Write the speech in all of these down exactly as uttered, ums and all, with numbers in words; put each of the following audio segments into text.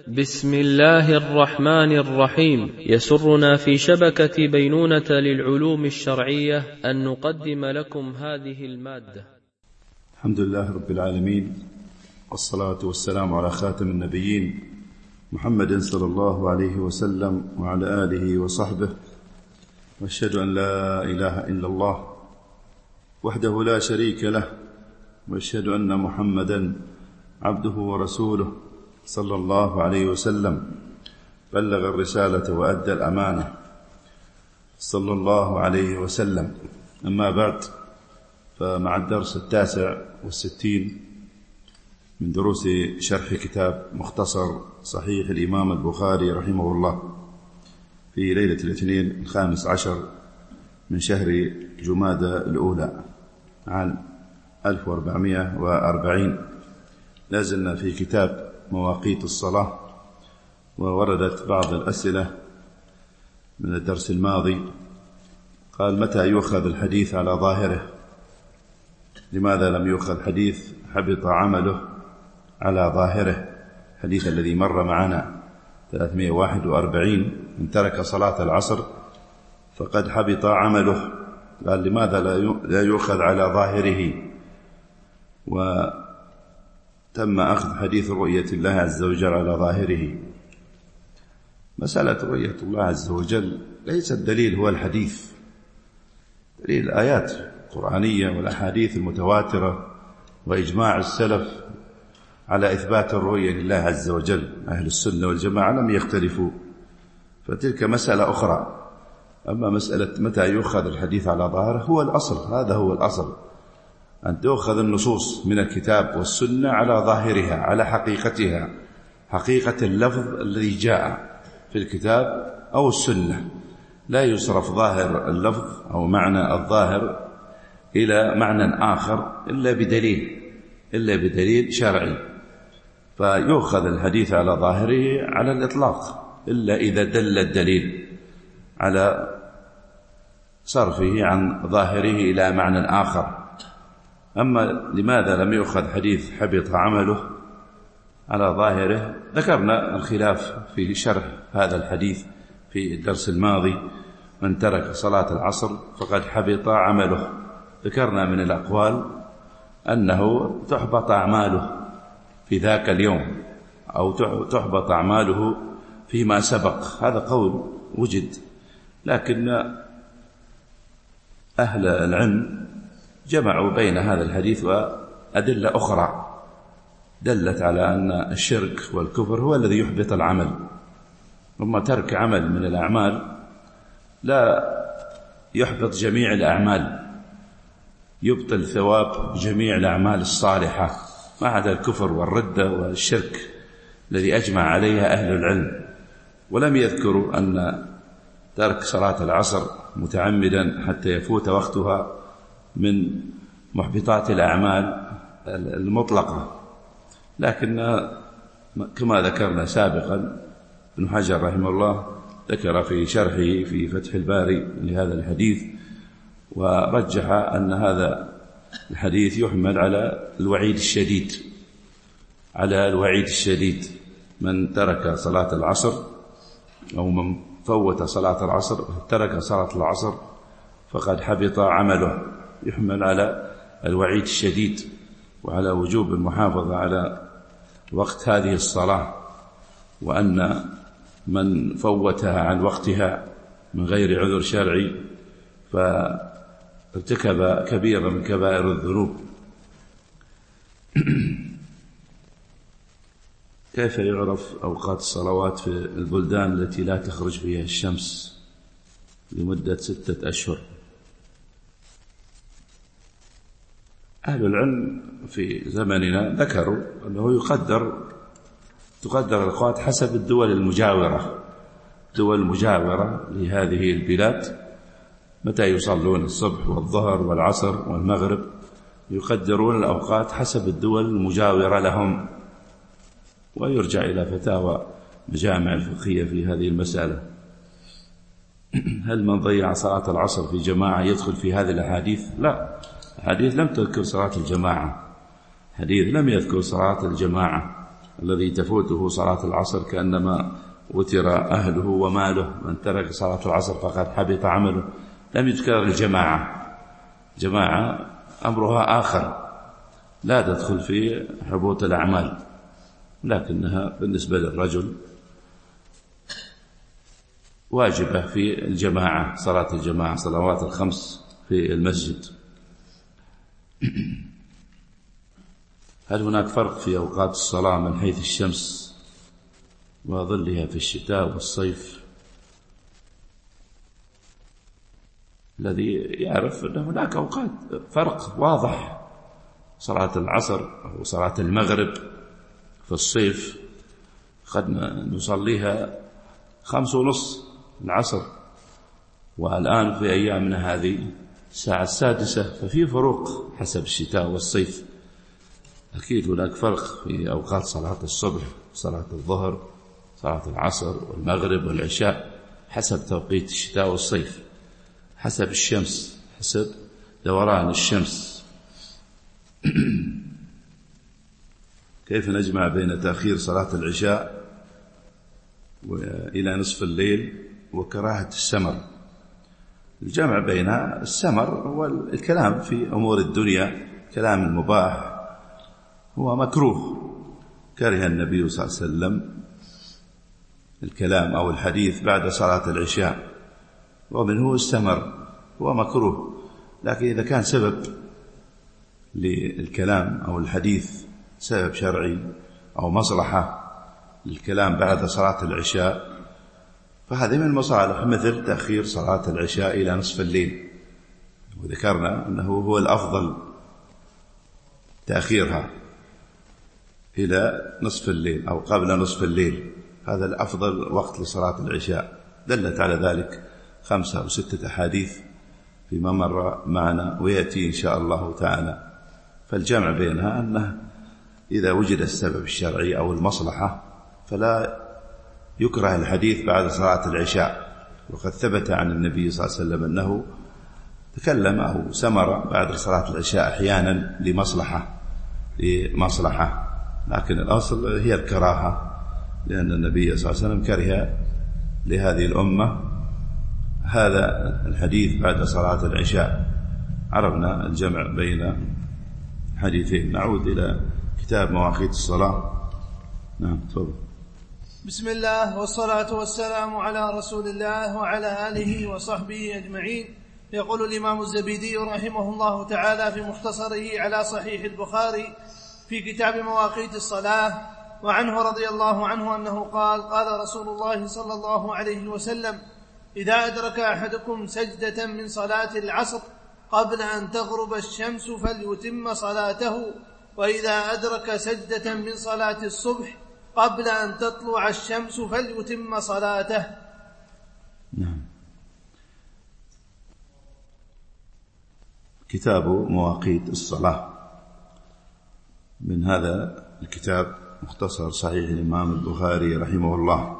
بسم الله الرحمن الرحيم. يسرنا في شبكة بينونة للعلوم الشرعية أن نقدم لكم هذه المادة. الحمد لله رب العالمين، والصلاة والسلام على خاتم النبيين محمد صلى الله عليه وسلم وعلى آله وصحبه، وأشهد أن لا إله إلا الله وحده لا شريك له، وأشهد أن محمدا عبده ورسوله صلى الله عليه وسلم، بلغ الرسالة وأدى الأمانة صلى الله عليه وسلم. أما بعد، فمع الدرس التاسع والستين من دروس شرح كتاب مختصر صحيح الإمام البخاري رحمه الله في ليلة الاثنين الخامس عشر من شهر جمادى الأولى عام ألف وأربعمائة وأربعين، لازلنا في كتاب مواقيت الصلاة، ووردت بعض الأسئلة من الدرس الماضي. قال: متى يؤخذ الحديث على ظاهره؟ لماذا لم يؤخذ حديث حبط عمله على ظاهره؟ الحديث الذي مر معنا ثلاثمائة وواحد وأربعين: من ترك صلاة العصر فقد حبط عمله. قال: لماذا لا يؤخذ على ظاهره؟ وتم أخذ حديث رؤية الله عز وجل على ظاهره. مسألة رؤية الله عز وجل ليس الدليل هو الحديث، دليل الآيات القرآنية والأحاديث المتواترة وإجماع السلف على إثبات الرؤية لله عز وجل. أهل السنة والجماعة لم يختلفوا، فتلك مسألة أخرى. أما مسألة متى يؤخذ الحديث على ظاهره هو الأصل، هذا هو الأصل، أن تؤخذ النصوص من الكتاب والسنة على ظاهرها، على حقيقتها، حقيقة اللفظ الذي جاء في الكتاب أو السنة. لا يصرف ظاهر اللفظ أو معنى الظاهر إلى معنى آخر إلا بدليل إلا بدليل شرعي. فيؤخذ الحديث على ظاهره على الإطلاق إلا إذا دل الدليل على صرفه عن ظاهره إلى معنى آخر. أما لماذا لم يؤخذ حديث حبط عمله على ظاهره؟ ذكرنا الخلاف في شرح هذا الحديث في الدرس الماضي: من ترك صلاة العصر فقد حبط عمله. ذكرنا من الأقوال أنه تحبط أعماله في ذاك اليوم أو تحبط أعماله فيما سبق. هذا قول وجد، لكن أهل العلم جمعوا بين هذا الحديث وأدلة أخرى دلت على أن الشرك والكفر هو الذي يحبط العمل. ثم ترك عمل من الأعمال لا يحبط جميع الأعمال، يبطل ثواب جميع الأعمال الصالحة، ما عدا الكفر والردة والشرك الذي أجمع عليها أهل العلم. ولم يذكروا أن ترك صلاة العصر متعمدا حتى يفوت وقتها من محبطات الأعمال المطلقة. لكن كما ذكرنا سابقا، ابن حجر رحمه الله ذكر في شرحه في فتح الباري لهذا الحديث ورجح أن هذا الحديث يحمل على الوعيد الشديد على الوعيد الشديد من ترك صلاة العصر أو من فوت صلاة العصر، ترك صلاة العصر فقد حبط عمله، يحمل على الوعيد الشديد وعلى وجوب المحافظة على وقت هذه الصلاة، وأن من فوتها عن وقتها من غير عذر شرعي فارتكب كبيرة من كبائر الذنوب. كيف يعرف أوقات الصلوات في البلدان التي لا تخرج فيها الشمس لمدة ستة أشهر؟ أهل العلم في زمننا ذكروا أنه يقدر تقدر الأوقات حسب الدول المجاورة الدول المجاورة لهذه البلاد، متى يصلون الصبح والظهر والعصر والمغرب، يقدرون الأوقات حسب الدول المجاورة لهم. ويرجع إلى فتاوى مجامع الفقهية في هذه المسألة. هل من ضيع صلاة العصر في جماعة يدخل في هذه الأحاديث؟ لا، الحديث لم تذكر صلاة الجماعة، حديث لم يذكر صلاة الجماعة، الذي تفوته صلاة العصر كأنما وتر أهله وماله، من ترك صلاة العصر فقد حبط عمله. لم يذكر الجماعة، جماعة أمرها آخر لا تدخل في حبوط الأعمال، لكنها بالنسبة للرجل واجبة في الجماعة، صلاة الجماعة، صلوات الخمس في المسجد. هل هناك فرق في أوقات الصلاة من حيث الشمس وظلها في الشتاء والصيف؟ الذي يعرف أن هناك أوقات فرق واضح، صلاة العصر أو صلاة المغرب في الصيف قد نصليها خمس ونص العصر، والآن في أيامنا هذه الساعة السادسة، ففي فروق حسب الشتاء والصيف. أكيد هناك فرق في أوقات صلاة الصبح، صلاة الظهر، صلاة العصر والمغرب والعشاء حسب توقيت الشتاء والصيف، حسب الشمس، حسب دوران الشمس. كيف نجمع بين تأخير صلاة العشاء إلى نصف الليل وكراهة السمر؟ الجمع بين السمر هو الكلام في أمور الدنيا، كلام المباح هو مكروه، كره النبي صلى الله عليه وسلم الكلام أو الحديث بعد صلاة العشاء، ومنه السمر هو مكروه. لكن إذا كان سبب للكلام أو الحديث سبب شرعي أو مصلحة للكلام بعد صلاة العشاء، فهذه من المصالح، مثل تأخير صلاة العشاء إلى نصف الليل، وذكرنا أنه هو الأفضل تأخيرها إلى نصف الليل أو قبل نصف الليل، هذا الأفضل وقت لصلاة العشاء. دلت على ذلك خمسة أو ستة أحاديث فيما مر معنا ويأتي إن شاء الله تعالى. فالجمع بينها أنه إذا وجد السبب الشرعي أو المصلحة فلا يكره الحديث بعد صلاة العشاء، وقد ثبت عن النبي صلى الله عليه وسلم أنه تكلم أو سمر بعد صلاة العشاء أحيانا لمصلحة لمصلحة لكن الأصل هي الكراهة، لأن النبي صلى الله عليه وسلم كره لهذه الأمة هذا الحديث بعد صلاة العشاء. عرفنا الجمع بين حديثين. نعود إلى كتاب مواقيت الصلاة. نعم تفضل. بسم الله والصلاة والسلام على رسول الله وعلى آله وصحبه أجمعين. يقول الإمام الزبيدي رحمه الله تعالى في مختصره على صحيح البخاري في كتاب مواقيت الصلاة، وعنه رضي الله عنه أنه قال: قال رسول الله صلى الله عليه وسلم: إذا أدرك أحدكم سجدة من صلاة العصر قبل أن تغرب الشمس فليتم صلاته، وإذا أدرك سجدة من صلاة الصبح قبل أن تطلع الشمس فليتم صلاته. نعم. كتاب مواقيت الصلاة، من هذا الكتاب مختصر صحيح الإمام البخاري رحمه الله.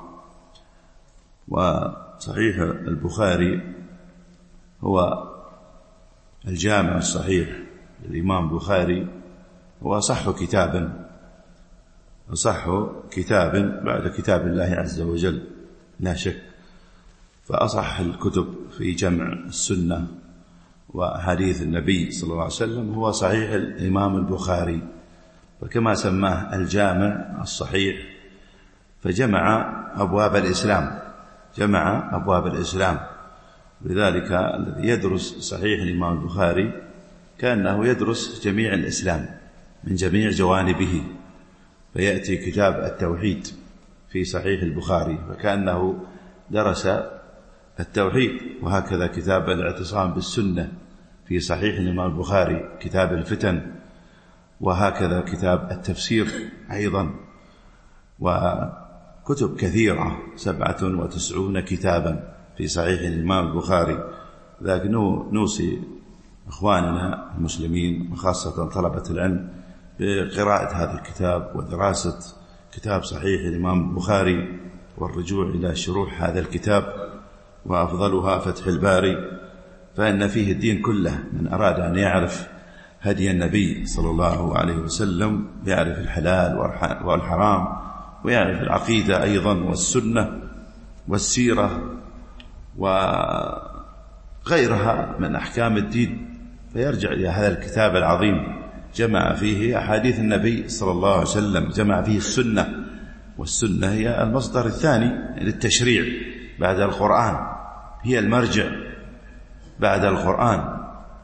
وصحيح البخاري هو الجامع الصحيح للإمام البخاري، هو أصح كتابا أصح كتاب بعد كتاب الله عز وجل لا شك. فأصح الكتب في جمع السنة وحديث النبي صلى الله عليه وسلم هو صحيح الإمام البخاري، فكما سماه الجامع الصحيح فجمع أبواب الإسلام، جمع أبواب الإسلام. لذلك الذي يدرس صحيح الإمام البخاري كأنه يدرس جميع الإسلام من جميع جوانبه. فيأتي كتاب التوحيد في صحيح البخاري فكأنه درس التوحيد، وهكذا كتاب الاعتصام بالسنة في صحيح الإمام البخاري، كتاب الفتن، وهكذا كتاب التفسير أيضا، وكتب كثيرة سبعة وتسعون كتابا في صحيح الإمام البخاري. لكن نوصي إخواننا المسلمين وخاصة طلبة العلم بقراءة هذا الكتاب ودراسة كتاب صحيح الإمام البخاري والرجوع إلى شروح هذا الكتاب، وأفضلها فتح الباري، فإن فيه الدين كله. من أراد أن يعرف هدي النبي صلى الله عليه وسلم، يعرف الحلال والحرام، ويعرف العقيدة أيضا والسنة والسيرة وغيرها من أحكام الدين، فيرجع إلى هذا الكتاب العظيم جمع فيه أحاديث النبي صلى الله عليه وسلم، جمع فيه السنة، والسنة هي المصدر الثاني للتشريع بعد القرآن، هي المرجع بعد القرآن.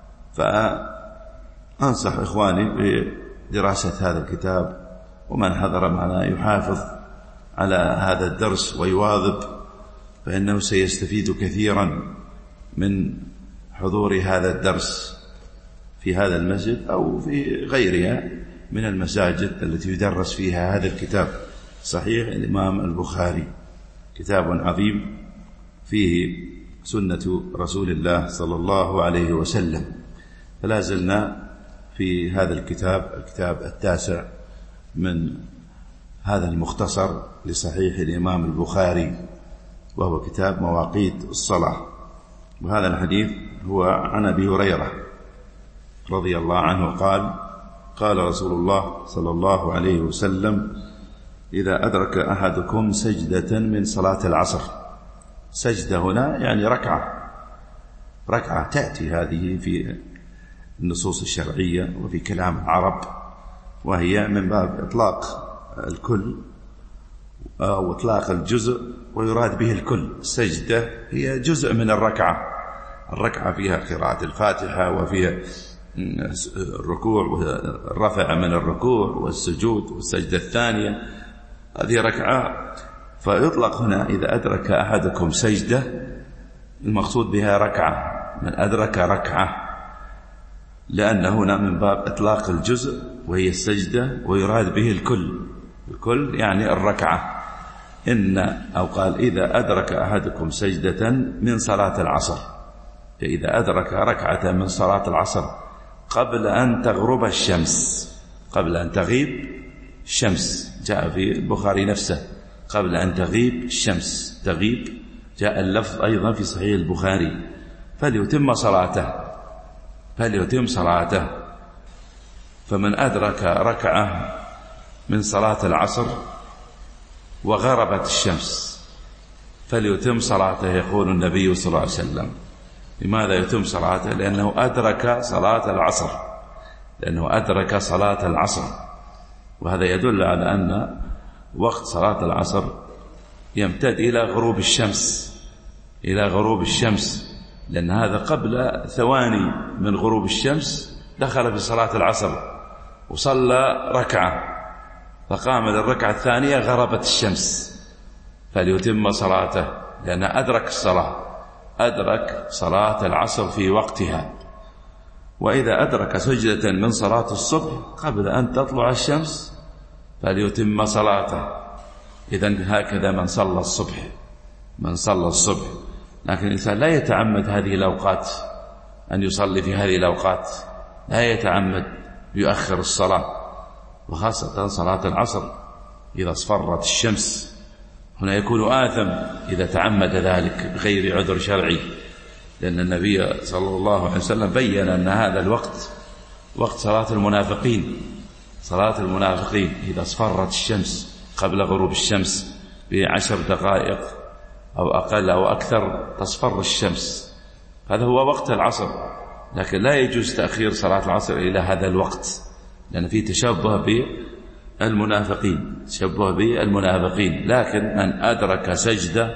فأنصح إخواني بدراسة هذا الكتاب، ومن حضر معنا يحافظ على هذا الدرس ويواظب، فإنه سيستفيد كثيرا من حضور هذا الدرس في هذا المسجد أو في غيرها من المساجد التي يدرس فيها هذا الكتاب، صحيح الإمام البخاري، كتاب عظيم فيه سنة رسول الله صلى الله عليه وسلم. فلا زلنا في هذا الكتاب، الكتاب التاسع من هذا المختصر لصحيح الإمام البخاري، وهو كتاب مواقيت الصلاة. وهذا الحديث هو عن أبي هريرة رضي الله عنه قال: قال رسول الله صلى الله عليه وسلم: إذا أدرك أحدكم سجدة من صلاة العصر. سجدة هنا يعني ركعة، ركعة تأتي هذه في النصوص الشرعية وفي كلام العرب، وهي من باب إطلاق الكل أو إطلاق الجزء ويراد به الكل. السجدة هي جزء من الركعة، الركعة فيها قراءة الفاتحة وفيها الركوع والرفع من الركوع والسجود والسجدة الثانية، هذه ركعة. فيطلق هنا إذا أدرك أحدكم سجدة، المقصود بها ركعة، من أدرك ركعة، لأن هنا من باب إطلاق الجزء وهي السجدة، ويراد به الكل، الكل يعني الركعة. إن أو قال إذا أدرك أحدكم سجدة من صلاة العصر، إذا أدرك ركعة من صلاة العصر قبل أن تغرب الشمس، قبل أن تغيب الشمس، جاء في البخاري نفسه قبل أن تغيب الشمس، تغيب، جاء اللفظ أيضا في صحيح البخاري: فليتم صلاته، فليتم صلاته. فمن أدرك ركعة من صلاة العصر وغربت الشمس فليتم صلاته، يقول النبي صلى الله عليه وسلم. لماذا يتم صلاته؟ لأنه أدرك صلاة العصر، لأنه أدرك صلاة العصر. وهذا يدل على أن وقت صلاة العصر يمتد إلى غروب الشمس، إلى غروب الشمس، لأن هذا قبل ثواني من غروب الشمس دخل في صلاة العصر وصلى ركعة، فقام للركعة الثانية غربت الشمس، فليتم صلاته، لأن أدرك الصلاة، أدرك صلاة العصر في وقتها. وإذا أدرك سجدة من صلاة الصبح قبل أن تطلع الشمس فليتم صلاته. إذن هكذا من صلى الصبح، من صلى الصبح. لكن الإنسان لا يتعمد هذه الأوقات، أن يصلي في هذه الأوقات، لا يتعمد يؤخر الصلاة، وخاصة صلاة العصر إذا اصفرت الشمس، هنا يكون آثم إذا تعمد ذلك بغير عذر شرعي، لأن النبي صلى الله عليه وسلم بيّن أن هذا الوقت وقت صلاة المنافقين، صلاة المنافقين إذا اصفرت الشمس قبل غروب الشمس بعشر دقائق أو أقل أو أكثر تصفر الشمس، هذا هو وقت العصر. لكن لا يجوز تأخير صلاة العصر إلى هذا الوقت، لأن فيه تشبه بالمنافقين، تشبه بالمنافقين. لكن من أدرك سجدة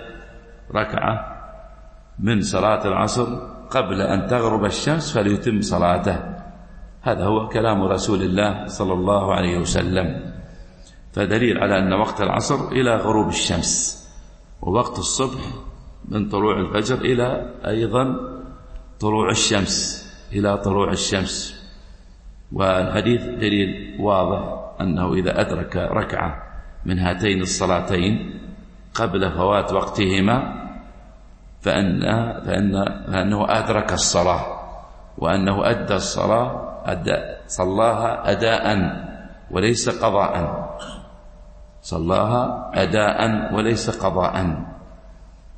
ركعة من صلاة العصر قبل أن تغرب الشمس فليتم صلاته. هذا هو كلام رسول الله صلى الله عليه وسلم، فدليل على أن وقت العصر إلى غروب الشمس، ووقت الصبح من طلوع الفجر إلى أيضا طلوع الشمس، إلى طلوع الشمس. والحديث دليل واضح أنه إذا أدرك ركعة من هاتين الصلاتين قبل فوات وقتهما فأن فأن فأنه أدرك الصلاة، وأنه أدى الصلاة، أدى صلاها أداء وليس قضاء، صلاها أداء وليس قضاء.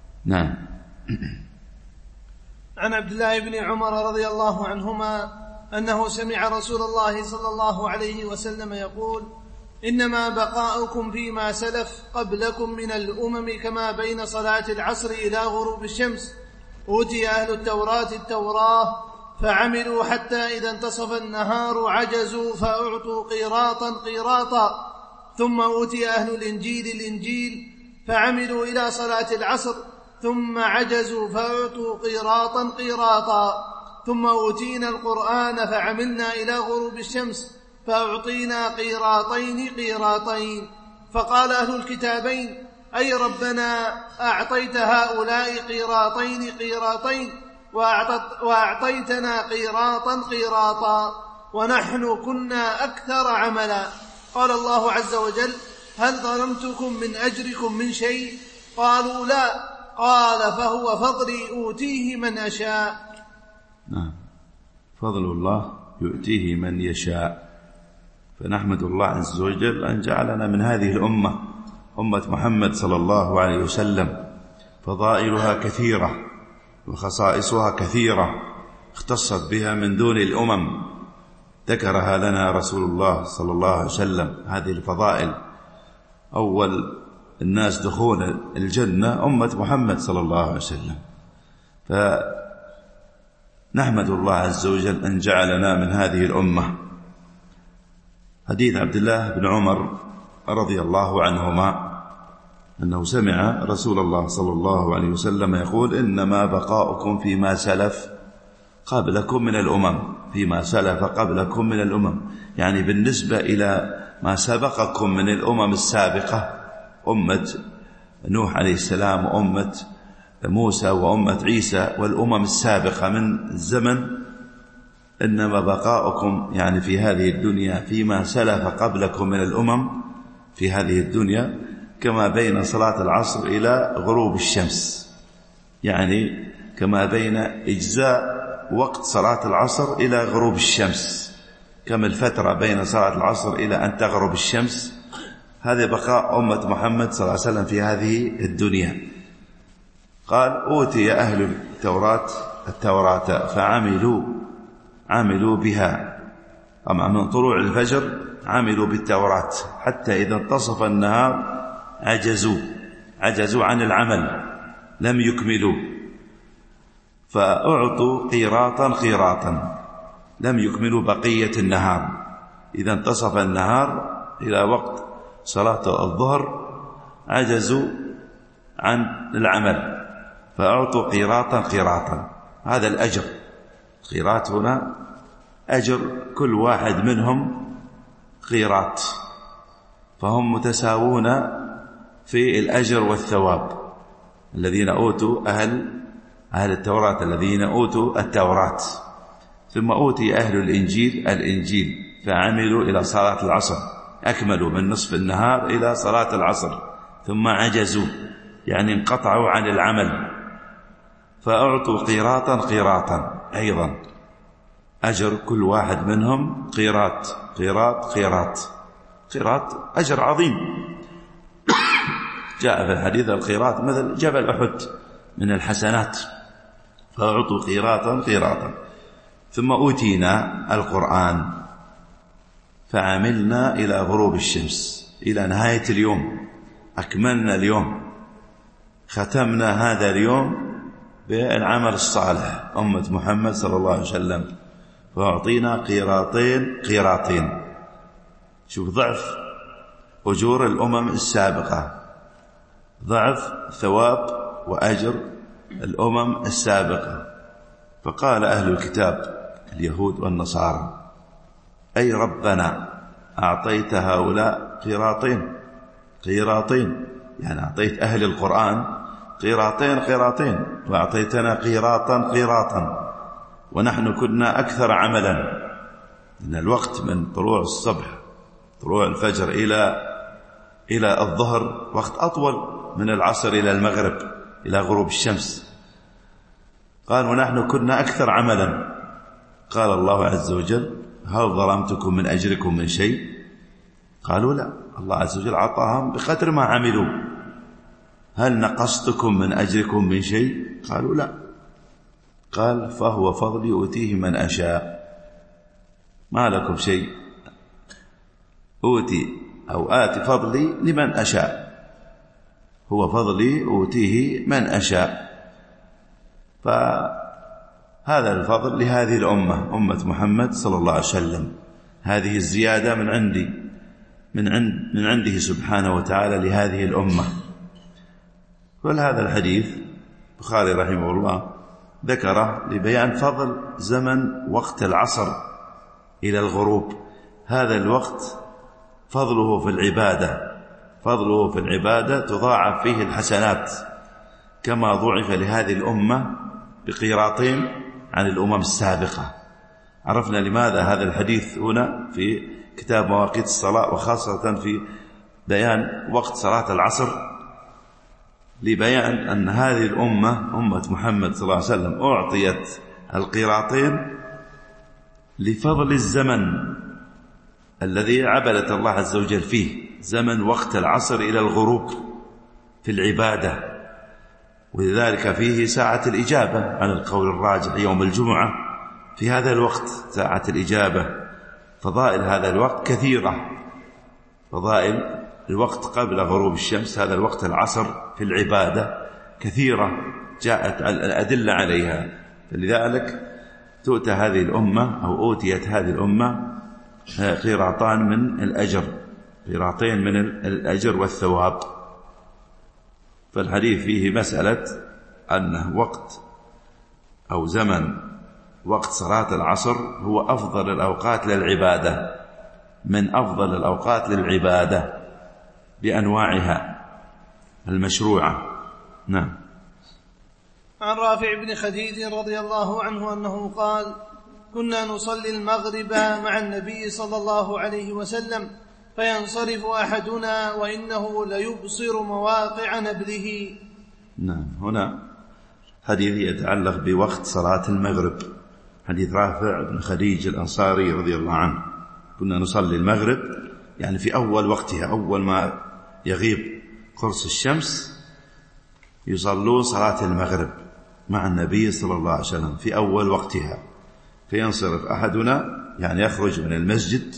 نعم. عن عبد الله بن عمر رضي الله عنهما أنه سمع رسول الله صلى الله عليه وسلم يقول: إنما بقاؤكم فيما سلف قبلكم من الأمم كما بين صلاة العصر إلى غروب الشمس. أوتي أهل التوراة التوراة فعملوا حتى إذا انتصف النهار عجزوا فأعطوا قيراطا قيراطا، ثم أوتي أهل الإنجيل الإنجيل فعملوا إلى صلاة العصر ثم عجزوا فأعطوا قيراطا قيراطا، ثم أوتينا القرآن فعملنا إلى غروب الشمس فأعطينا قيراطين قيراطين. فقال أهل الكتابين: أي ربنا أعطيت هؤلاء قيراطين قيراطين وأعطيتنا قيراطا قيراطا ونحن كنا أكثر عملا. قال الله عز وجل: هل ظلمتكم من أجركم من شيء؟ قالوا لا. قال: فهو فضلي أوتيه من أشاء. نعم، فضل الله يؤتيه من يشاء. فنحمد الله عز وجل أن جعلنا من هذه الأمة، أمة محمد صلى الله عليه وسلم. فضائلها كثيرة وخصائصها كثيرة اختصت بها من دون الأمم، ذكرها لنا رسول الله صلى الله عليه وسلم. هذه الفضائل: أول الناس دخول الجنة أمة محمد صلى الله عليه وسلم. فنحمد الله عز وجل أن جعلنا من هذه الأمة. حديث عبد الله بن عمر رضي الله عنهما أنه سمع رسول الله صلى الله عليه وسلم يقول: إنما بقاؤكم فيما سلف قبلكم من الأمم. فيما سلف قبلكم من الأمم، يعني بالنسبة إلى ما سبقكم من الأمم السابقة، أمة نوح عليه السلام وأمة موسى وأمة عيسى والأمم السابقة من الزمن. إنما بقاؤكم يعني في هذه الدنيا فيما سلف قبلكم من الأمم في هذه الدنيا كما بين صلاة العصر إلى غروب الشمس، يعني كما بين إجزاء وقت صلاة العصر إلى غروب الشمس، كم الفترة بين صلاة العصر إلى أن تغرب الشمس. هذا بقاء أمة محمد صلى الله عليه وسلم في هذه الدنيا. قال: أوتي أهل التوراة التوراة فعملوا عملوا بها. أما من طلوع الفجر عملوا بالتوراة حتى إذا انتصف النهار عجزوا عجزوا عن العمل، لم يكملوا، فأعطوا قيراطا قيراطا، لم يكملوا بقية النهار. إذا انتصف النهار إلى وقت صلاة الظهر عجزوا عن العمل فأعطوا قيراطا قيراطا. هذا الأجر، قيراط هنا أجر كل واحد منهم قيراط، فهم متساوون في الأجر والثواب. الذين أوتوا أهل أهل التوراة الذين أوتوا التوراة. ثم أوتي أهل الإنجيل الإنجيل فعملوا إلى صلاة العصر، أكملوا من نصف النهار إلى صلاة العصر، ثم عجزوا يعني انقطعوا عن العمل فأعطوا قيراطا قيراطا. أيضا أجر كل واحد منهم قيراط قيراط قيراط قيراط، أجر عظيم. جاء في الحديث: القيراط مثل جبل أحد من الحسنات، فأعطوا قيراطا قيراطا. ثم أوتينا القرآن فعملنا إلى غروب الشمس، إلى نهاية اليوم، أكملنا اليوم، ختمنا هذا اليوم بالعمل الصالح أمة محمد صلى الله عليه وسلم، فأعطينا قيراطين قيراطين. شوف ضعف أجور الأمم السابقة، ضعف ثواب وأجر الأمم السابقة. فقال أهل الكتاب اليهود والنصارى: أي ربنا أعطيت هؤلاء قيراطين قيراطين، يعني أعطيت أهل القرآن قيراطين قيراطين وأعطيتنا قيراطا قيراطا ونحن كنا أكثر عملا. إن الوقت من طلوع الصبح طلوع الفجر إلى إلى الظهر وقت أطول من العصر إلى المغرب إلى غروب الشمس. قال: ونحن كنا أكثر عملا. قال الله عز وجل: هل ظلمتكم من أجركم من شيء؟ قالوا لا، الله عز وجل أعطاهم بقدر ما عملوا. هل نقصتكم من أجركم من شيء؟ قالوا لا. قال: فهو فضلي أؤتيه من أشاء. ما لكم شيء، أوتي أو آتي فضلي لمن أشاء، هو فضلي أوتيه من أشاء. فهذا الفضل لهذه الأمة، أمة محمد صلى الله عليه وسلم، هذه الزيادة من عندي من عند من عنده سبحانه وتعالى لهذه الأمة. كل هذا الحديث البخاري رحمه الله ذكره لبيان فضل زمن وقت العصر إلى الغروب. هذا الوقت فضله في العبادة، فضله في العبادة تضاعف فيه الحسنات، كما ضعف لهذه الأمة بقيراطين عن الأمم السابقة. عرفنا لماذا هذا الحديث هنا في كتاب مواقيت الصلاة، وخاصة في بيان وقت صلاة العصر، لبيان أن هذه الأمة أمة محمد صلى الله عليه وسلم أعطيت القيراطين لفضل الزمن الذي عبدت الله عز وجل فيه، زمن وقت العصر إلى الغروب في العبادة، ولذلك فيه ساعة الإجابة على القول الراجح يوم الجمعة. في هذا الوقت ساعة الإجابة، فضائل هذا الوقت كثيرة، فضائل الوقت قبل غروب الشمس، هذا الوقت العصر في العبادة كثيرة جاءت الأدلة عليها. فلذلك تؤتى هذه الأمة أو أوتيت هذه الأمة قيراطان من الأجر، قيراطين من الأجر والثواب. فالحديث فيه مسألة أنه وقت أو زمن وقت صلاة العصر هو أفضل الأوقات للعبادة، من أفضل الأوقات للعبادة بأنواعها المشروعة. نعم. عن رافع بن خديج رضي الله عنه أنه قال: كنا نصلي المغرب مع النبي صلى الله عليه وسلم فينصرف أحدنا وإنه ليبصر مواقع نبله. نعم. هنا حديث يتعلق بوقت صلاة المغرب، حديث رافع بن خديج الأنصاري رضي الله عنه. كنا نصلي المغرب يعني في أول وقتها، أول ما يغيب قرص الشمس يصلون صلاة المغرب مع النبي صلى الله عليه وسلم في أول وقتها. فينصرف أحدنا يعني يخرج من المسجد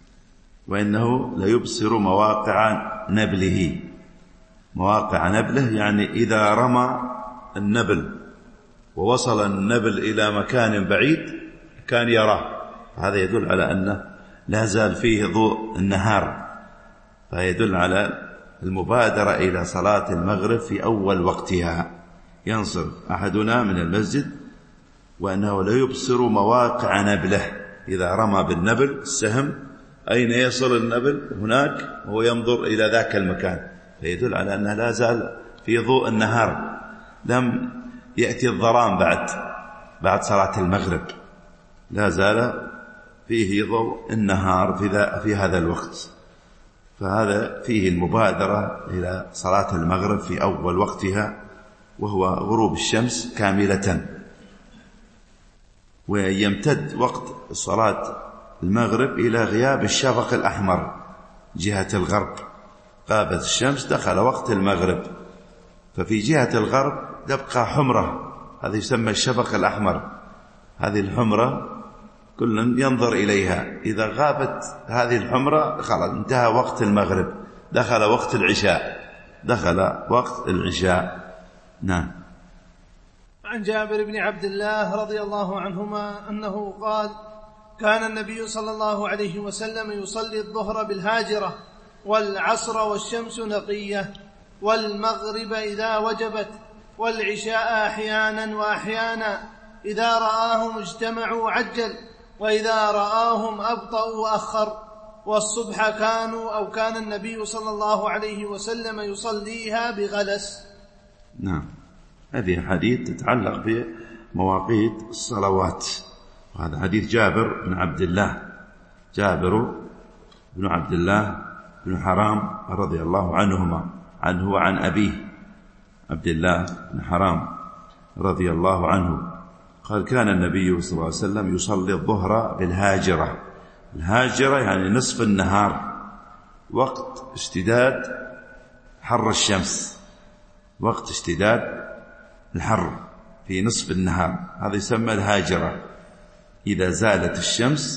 وإنه ليبصر مواقع نبله. مواقع نبله يعني إذا رمى النبل ووصل النبل إلى مكان بعيد كان يراه، هذا يدل على أنه لا زال فيه ضوء النهار، فيدل على المبادرة إلى صلاة المغرب في أول وقتها. ينصرف أحدنا من المسجد وأنه لا يبصر مواقع نبله، إذا رمى بالنبل السهم أين يصل النبل هناك هو ينظر إلى ذاك المكان، فيدل على أنه لا زال في ضوء النهار، لم يأتي الظلام بعد بعد صلاة المغرب، لا زال فيه ضوء النهار في, في هذا الوقت. فهذا فيه المبادرة إلى صلاة المغرب في أول وقتها وهو غروب الشمس كاملة. ويمتد وقت صلاة المغرب إلى غياب الشفق الأحمر جهة الغرب، غابت الشمس دخل وقت المغرب، ففي جهة الغرب تبقى حمرة، هذا يسمى الشفق الأحمر. هذه الحمرة كل ينظر إليها، إذا غابت هذه الحمرة خلاص انتهى وقت المغرب، دخل وقت العشاء، دخل وقت العشاء. نعم. عن جابر بن عبد الله رضي الله عنهما أنه قال: كان النبي صلى الله عليه وسلم يصلي الظهر بالهاجرة والعصر والشمس نقية والمغرب إذا وجبت والعشاء أحيانا وأحيانا، إذا رآهم اجتمعوا عجل وإذا رآهم أبطأوا أخر، والصبح كانوا أو كان النبي صلى الله عليه وسلم يصليها بغلس. نعم. هذه حديث تتعلق بمواقيت الصلوات، وهذا حديث جابر بن عبد الله، جابر بن عبد الله بن حرام رضي الله عنهما، عنه وعن أبيه عبد الله بن حرام رضي الله عنه قال: كان النبي صلى الله عليه وسلم يصلي الظهر بالهاجرة. الهاجرة يعني نصف النهار، وقت اشتداد حر الشمس، وقت اشتداد الحر في نصف النهار، هذا يسمى الهاجرة. إذا زالت الشمس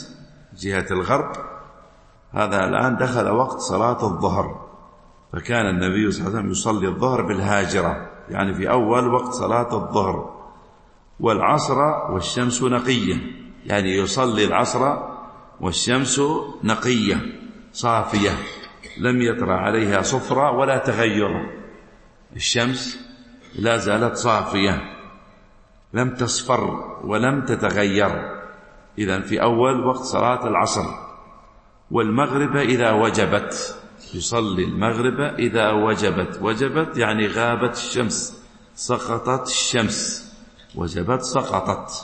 جهة الغرب، هذا الآن دخل وقت صلاة الظهر، فكان النبي صلى الله عليه وسلم يصلي الظهر بالهاجرة، يعني في أول وقت صلاة الظهر، والعصر والشمس نقية، يعني يصلي العصر والشمس نقية صافية لم يطرأ عليها صفرة ولا تغير، الشمس لا زالت صافية لم تصفر ولم تتغير، إذن في أول وقت صلاة العصر. والمغرب إذا وجبت، يصلي المغرب إذا وجبت، وجبت يعني غابت الشمس، سقطت الشمس، وجبت سقطت،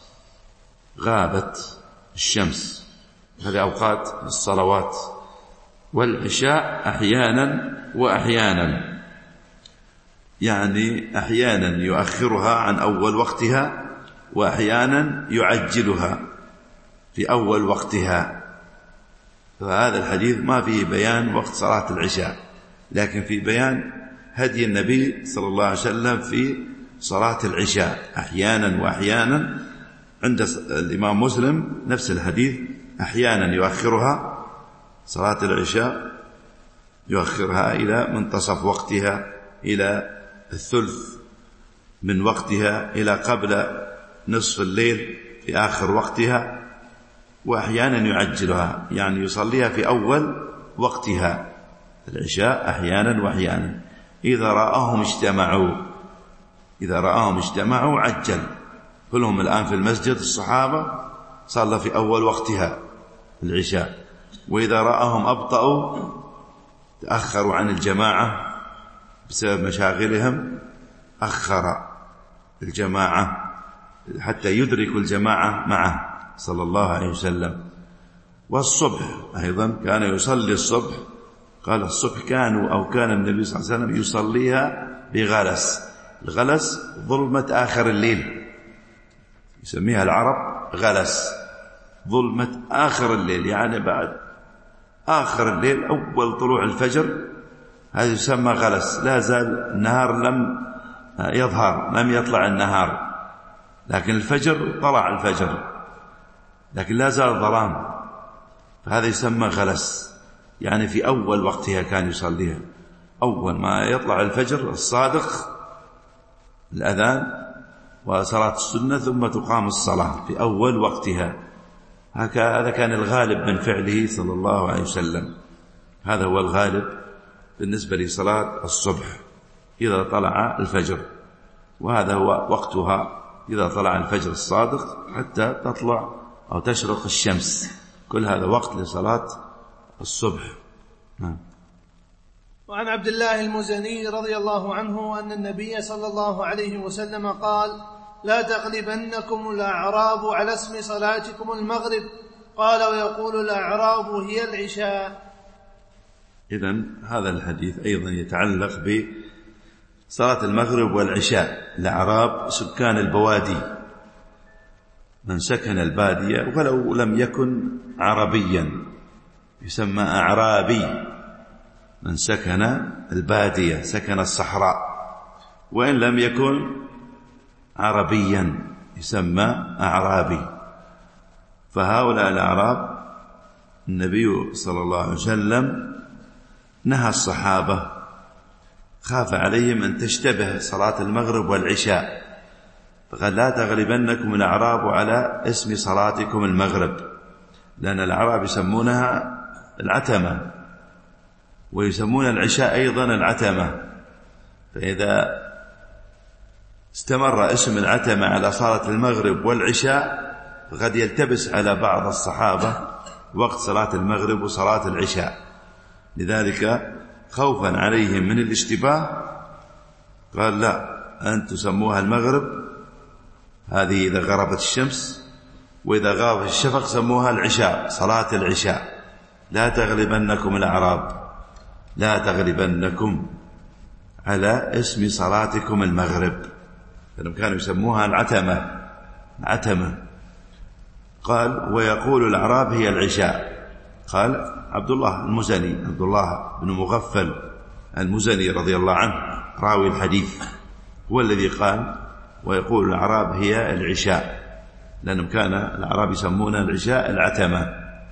غابت الشمس، هذه أوقات الصلوات. والعشاء أحيانا وأحيانا، يعني أحيانا يؤخرها عن أول وقتها وأحيانا يعجلها في أول وقتها. فهذا الحديث ما فيه بيان وقت صلاة العشاء، لكن في بيان هدي النبي صلى الله عليه وسلم في صلاة العشاء أحيانا وأحيانا. عند الإمام مسلم نفس الحديث، أحيانا يؤخرها صلاة العشاء، يؤخرها إلى منتصف وقتها، إلى الثلث من وقتها، إلى قبل نصف الليل في آخر وقتها، وأحيانا يعجلها يعني يصليها في أول وقتها العشاء أحيانا وأحيانا. إذا رآهم اجتمعوا، إذا رآهم اجتمعوا عجل، كلهم الآن في المسجد الصحابة صلى في أول وقتها العشاء، وإذا رآهم أبطأوا تأخروا عن الجماعة بسبب مشاغلهم، أخر الجماعة حتى يدركوا الجماعة معه صلى الله عليه وسلم. والصبح أيضا كان يصلي الصبح، قال الصبح كانوا أو كان النبي صلى الله عليه وسلم يصليها بغلس. الغلس ظلمة آخر الليل، يسميها العرب غلس، ظلمة آخر الليل، يعني بعد آخر الليل أول طلوع الفجر، هذا يسمى غلس. لا زال النهار لم يظهر، لم يطلع النهار، لكن الفجر طلع الفجر، لكن لا زال ظلام، فهذا يسمى غلس، يعني في أول وقتها كان يصليها، أول ما يطلع الفجر الصادق الأذان وصلاة السنة ثم تقام الصلاة في أول وقتها. هذا كان الغالب من فعله صلى الله عليه وسلم، هذا هو الغالب بالنسبة لصلاة الصبح إذا طلع الفجر، وهذا هو وقتها إذا طلع الفجر الصادق حتى تطلع أو تشرق الشمس، كل هذا وقت لصلاة الصبح. نعم. وعن عبد الله المزني رضي الله عنه أن النبي صلى الله عليه وسلم قال: لا تغلبنكم الأعراب على اسم صلاتكم المغرب. قال: ويقول الأعراب هي العشاء. إذن هذا الحديث أيضا يتعلق بصلاة المغرب والعشاء. الأعراب سكان البوادي، من سكن البادية ولو لم يكن عربيا يسمى أعرابي، من سكن البادية سكن الصحراء، وإن لم يكن عربيا يسمى أعرابي. فهؤلاء الأعراب النبي صلى الله عليه وسلم نهى الصحابة، خاف عليهم أن تشتبه صلاة المغرب والعشاء، فقال: لا تغلبنكم الأعراب على اسم صلاتكم المغرب، لأن الأعراب يسمونها العتمة، ويسمون العشاء أيضا العتمة، فإذا استمر اسم العتمة على صلاة المغرب والعشاء فقد يلتبس على بعض الصحابة وقت صلاة المغرب وصلاة العشاء، لذلك خوفا عليهم من الاشتباه قال: لا، أن تسموها المغرب هذه إذا غربت الشمس، وإذا غاب الشفق سموها العشاء، صلاة العشاء. لا تغلبنكم الأعراب، لا تغلبنكم على اسم صلاتكم المغرب، لأنهم كانوا يسموها العتمة، عتمة. قال: ويقول الأعراب هي العشاء. قال عبد الله المزني، عبد الله بن مغفل المزني رضي الله عنه راوي الحديث، هو الذي قال: ويقول الأعراب هي العشاء، لأنهم كان الأعراب يسمون العشاء العتمة،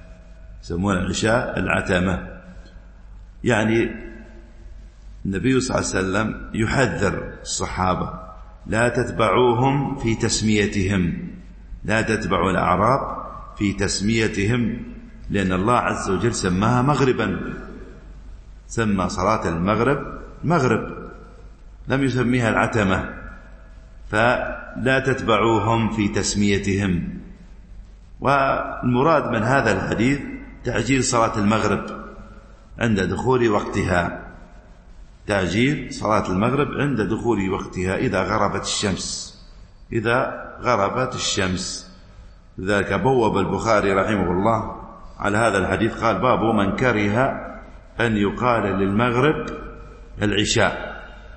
يسمون العشاء العتمة. يعني النبي صلى الله عليه وسلم يحذر الصحابة لا تتبعوهم في تسميتهم، لا تتبعوا الأعراب في تسميتهم، لأن الله عز وجل سماها مغربا، سمى صلاة المغرب مغرب، لم يسميها العتمة، فلا تتبعوهم في تسميتهم. والمراد من هذا الحديث تعجيل صلاة المغرب عند دخول وقتها، تعجيل صلاة المغرب عند دخول وقتها إذا غربت الشمس، إذا غربت الشمس. لذلك بوب البخاري رحمه الله على هذا الحديث، قال: باب من كره أن يقال للمغرب العشاء،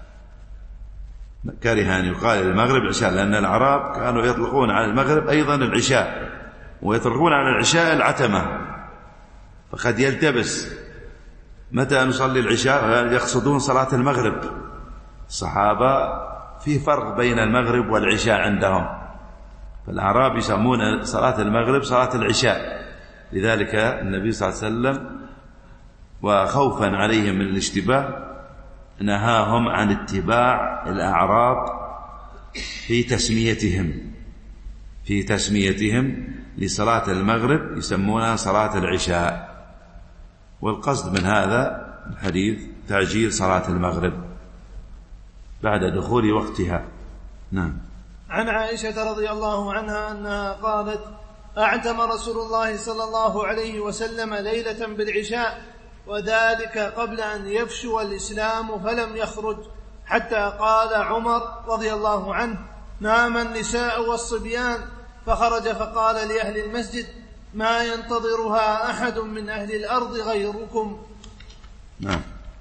كره أن يقال للمغرب العشاء، لأن العرب كانوا يطلقون على المغرب أيضا العشاء، ويطلقون على العشاء العتمة، فقد يلتبس متى نصلي العشاء، يقصدون صلاة المغرب. الصحابة في فرق بين المغرب والعشاء عندهم، فالأعراب يسمون صلاة المغرب صلاة العشاء، لذلك النبي صلى الله عليه وسلم وخوفا عليهم من الاشتباه نهاهم عن اتباع الأعراب في تسميتهم في تسميتهم لصلاة المغرب، يسمونها صلاة العشاء. والقصد من هذا الحديث تعجيل صلاة المغرب بعد دخول وقتها. نعم. عن عائشة رضي الله عنها أنها قالت: أعتم رسول الله صلى الله عليه وسلم ليلة بالعشاء، وذلك قبل أن يفشو الإسلام فلم يخرج، حتى قال عمر رضي الله عنه: نام النساء والصبيان، فخرج فقال لأهل المسجد: ما ينتظرها أحد من أهل الأرض غيركم. نعم.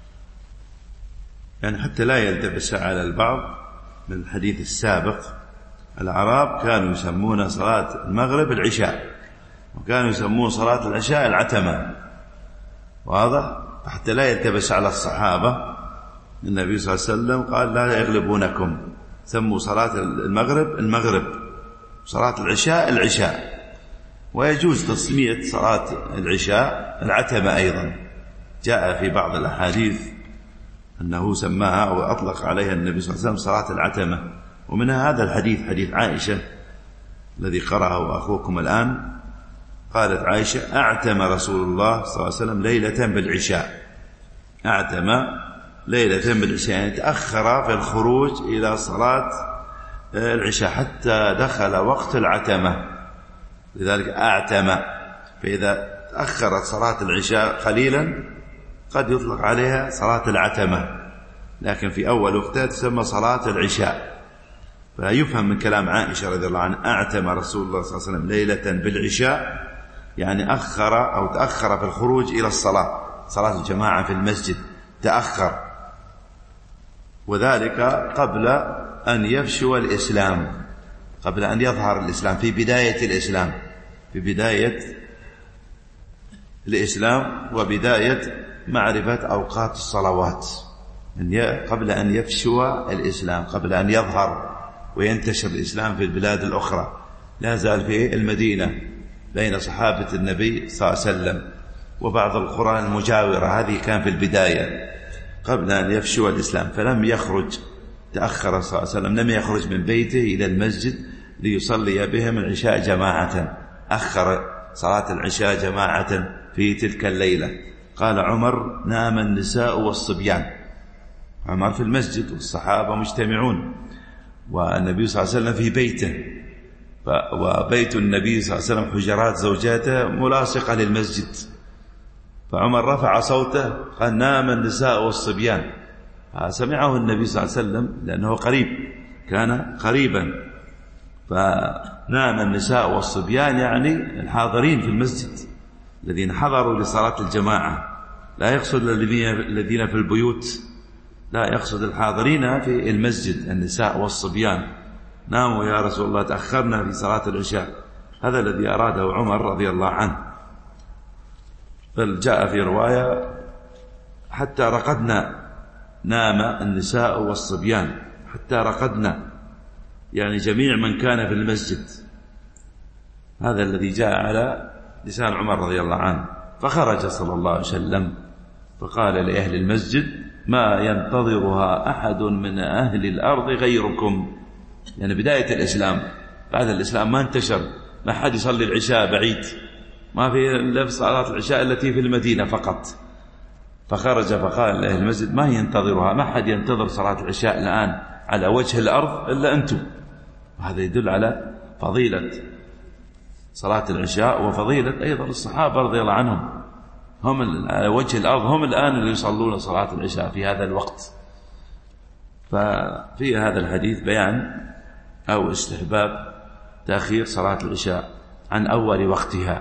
يعني حتى لا يلتبس على البعض من الحديث السابق، العرب كانوا يسمون صلاة المغرب العشاء، وكانوا يسمون صلاة العشاء العتمة، واضح؟ حتى لا يلتبس على الصحابة. النبي صلى الله عليه وسلم قال: لا يغلبونكم، سموا صلاة المغرب المغرب، صلاة العشاء العشاء. ويجوز تسمية صلاة العشاء العتمة أيضا، جاء في بعض الأحاديث أنه سماها أو أطلق عليها النبي صلى الله عليه وسلم صلاة العتمة. ومنها هذا الحديث، حديث عائشة الذي قرأه أخوكم الآن، قالت عائشة: أعتم رسول الله صلى الله عليه وسلم ليلة بالعشاء، أعتم ليلة بالعشاء، يعني تأخر في الخروج إلى صلاة العشاء حتى دخل وقت العتمة، لذلك أعتم. فإذا تأخرت صلاة العشاء قليلا قد يطلق عليها صلاة العتمة، لكن في أول وقتها تسمى صلاة العشاء. فيفهم من كلام عائشة رضي الله عنها: أعتم رسول الله صلى الله عليه وسلم ليلة بالعشاء، يعني أخر أو تأخر في الخروج إلى الصلاة، صلاة الجماعة في المسجد تأخر، وذلك قبل أن يفشو الإسلام، قبل أن يظهر الإسلام، في بداية الإسلام، في بداية الإسلام وبداية معرفة أوقات الصلوات، قبل أن يفشو الإسلام، قبل أن يظهر وينتشر الإسلام في البلاد الأخرى. لا زال في المدينة بين صحابة النبي صلى الله عليه وسلم وبعض القرى المجاورة، هذه كان في البداية قبل أن يفشو الإسلام، فلم يخرج، تأخر صلى الله عليه وسلم، لم يخرج من بيته إلى المسجد ليصلي بهم العشاء جماعة، أخر صلاة العشاء جماعة في تلك الليلة. قال عمر: نام النساء والصبيان. عمر في المسجد والصحابة مجتمعون، والنبي صلى الله عليه وسلم في بيته، وبيت النبي صلى الله عليه وسلم حجرات زوجاته ملاصقة للمسجد، فعمر رفع صوته قال: نام النساء والصبيان. سمعه النبي صلى الله عليه وسلم لأنه قريب، كان قريبا، فنام النساء والصبيان يعني الحاضرين في المسجد الذين حضروا لصلاة الجماعة، لا يقصد الذين في البيوت، لا يقصد الحاضرين في المسجد، النساء والصبيان. ناموا يا رسول الله، تأخرنا في صلاة العشاء، هذا الذي أراده عمر رضي الله عنه. بل جاء في رواية: حتى رقدنا، نام النساء والصبيان حتى رقدنا، يعني جميع من كان في المسجد. هذا الذي جاء على لسان عمر رضي الله عنه، فخرج صلى الله عليه وسلم فقال لأهل المسجد: ما ينتظرها أحد من أهل الأرض غيركم. يعني بداية الإسلام، بعد الإسلام ما انتشر، ما حد يصلي العشاء بعيد، ما في إلا صلاة العشاء التي في المدينة فقط. فخرج فقال لأهل المسجد: ما ينتظرها، ما حد ينتظر صلاة العشاء الآن على وجه الأرض إلا أنتم. وهذا يدل على فضيلة صلاة العشاء وفضيلة أيضا الصحابة رضي الله عنهم، هم على وجه الأرض، هم الآن اللي يصلون صلاة العشاء في هذا الوقت. ففي هذا الحديث بيان أو استحباب تأخير صلاة العشاء عن أول وقتها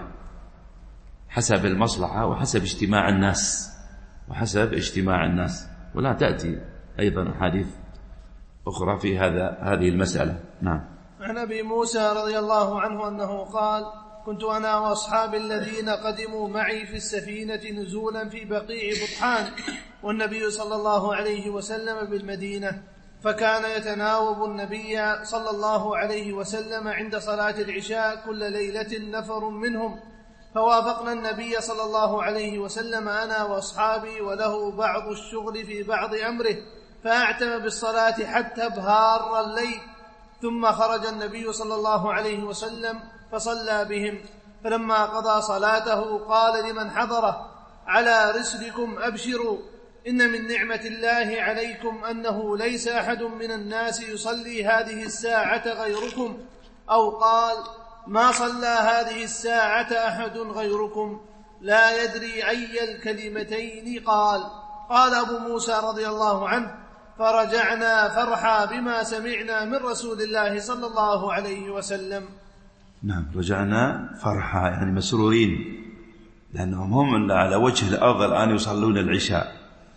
حسب المصلحة وحسب اجتماع الناس وحسب اجتماع الناس ولا تأتي أيضا حديث أخرى في هذا هذه المسألة. نعم. عن أبي موسى رضي الله عنه أنه قال: كنت أنا وأصحابي الذين قدموا معي في السفينة نزولا في بقيع بطحان، والنبي صلى الله عليه وسلم بالمدينة، فكان يتناوب النبي صلى الله عليه وسلم عند صلاة العشاء كل ليلة نفر منهم، فوافقنا النبي صلى الله عليه وسلم أنا وأصحابي وله بعض الشغل في بعض أمره، فأعتم بالصلاة حتى بهار الليل، ثم خرج النبي صلى الله عليه وسلم فصلى بهم، فلما قضى صلاته قال لمن حضره: على رسلكم أبشروا، إن من نعمة الله عليكم أنه ليس أحد من الناس يصلي هذه الساعة غيركم، أو قال: ما صلى هذه الساعة أحد غيركم، لا يدري أي الكلمتين قال. قال أبو موسى رضي الله عنه: فرجعنا فرحا بما سمعنا من رسول الله صلى الله عليه وسلم. نعم، رجعنا فرحا يعني مسرورين، لأنهم هم على وجه الأرض الآن يصلون العشاء،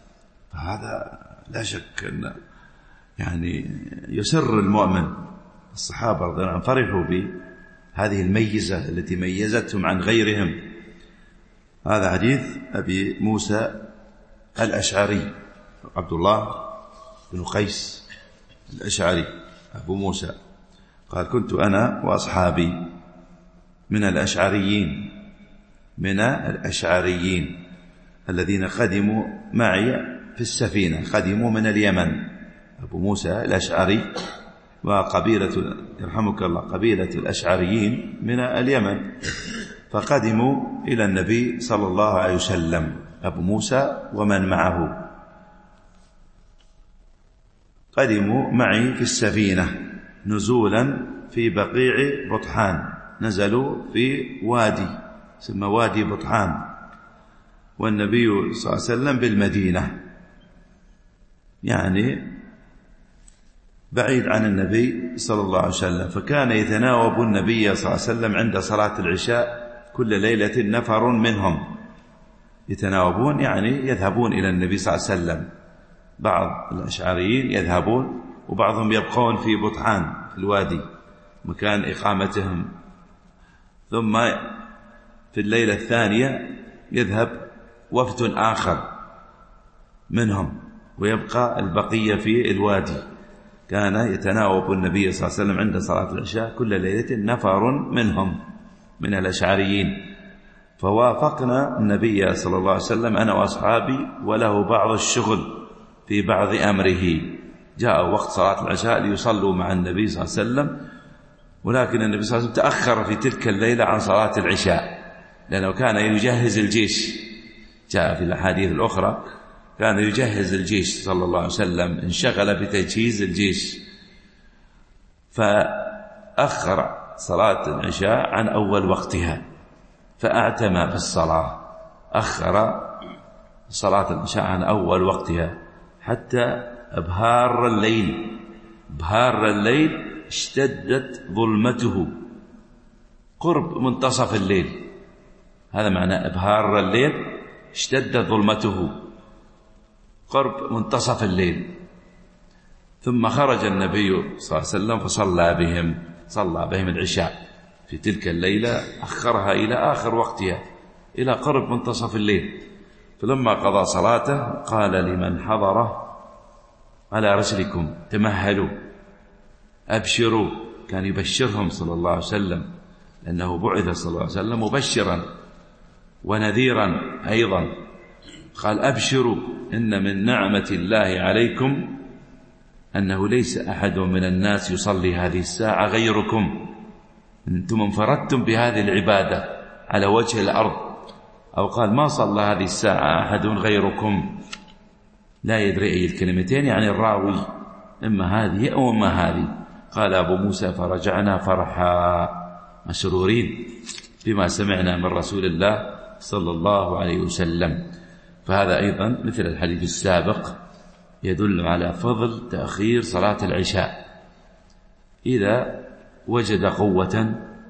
فهذا لا شك أن يعني يسر المؤمن. الصحابة رضي الله عنهم فرحوا بهذه الميزة التي ميزتهم عن غيرهم. هذا حديث أبي موسى الأشعري، عبد الله بن قيس الأشعري أبو موسى، قال: كنت أنا وأصحابي من الأشعريين من الأشعريين الذين قدموا معي في السفينة، قدموا من اليمن. أبو موسى الأشعري وقبيلة، يرحمك الله، قبيلة الأشعريين من اليمن، فقدموا إلى النبي صلى الله عليه وسلم، أبو موسى ومن معه قدموا معي في السفينة نزولا في بقيع بطحان، نزلوا في وادي اسمه وادي بطحان، والنبي صلى الله عليه وسلم بالمدينة، يعني بعيد عن النبي صلى الله عليه وسلم. فكان يتناوب النبي صلى الله عليه وسلم عند صلاة العشاء كل ليلة نفر منهم، يتناوبون يعني يذهبون إلى النبي صلى الله عليه وسلم. بعض الأشعريين يذهبون وبعضهم يبقون في بطحان في الوادي مكان إقامتهم، ثم في الليلة الثانية يذهب وفد آخر منهم ويبقى البقية في الوادي. كان يتناوب النبي صلى الله عليه وسلم عند صلاة العشاء كل ليلة نفر منهم من الأشعريين، فوافقنا النبي صلى الله عليه وسلم أنا وأصحابي وله بعض الشغل في بعض أمره. جاء وقت صلاة العشاء ليصلوا مع النبي صلى الله عليه وسلم، ولكن النبي صلى الله عليه وسلم تأخر في تلك الليلة عن صلاة العشاء لأنه كان يجهز الجيش. جاء في الأحاديث الأخرى كان يجهز الجيش صلى الله عليه وسلم، انشغل بتجهيز الجيش، فأخر صلاة العشاء عن أول وقتها فأعتم في الصلاة، أخر صلاة العشاء عن أول وقتها حتى أبهار الليل. بهار الليل اشتدت ظلمته، قرب منتصف الليل، هذا معنى أبهار الليل، اشتدت ظلمته قرب منتصف الليل. ثم خرج النبي صلى الله عليه وسلم فصلى بهم، صلى بهم العشاء في تلك الليلة، أخرها إلى آخر وقتها إلى قرب منتصف الليل. فلما قضى صلاته قال لمن حضره: على رسلكم، تمهلوا، أبشروا. كان يبشرهم صلى الله عليه وسلم لأنه بعث صلى الله عليه وسلم مبشرا ونذيرا أيضا. قال أبشروا إن من نعمة الله عليكم أنه ليس أحد من الناس يصلي هذه الساعة غيركم، أنتم انفردتم بهذه العبادة على وجه الأرض. أو قال ما صلى هذه الساعة أحد غيركم، لا يدري أي الكلمتين يعني الراوي، إما هذه أو إما هذه. قال أبو موسى فرجعنا فرحا مسرورين بما سمعنا من رسول الله صلى الله عليه وسلم. فهذا أيضا مثل الحديث السابق يدل على فضل تأخير صلاة العشاء إذا وجد قوة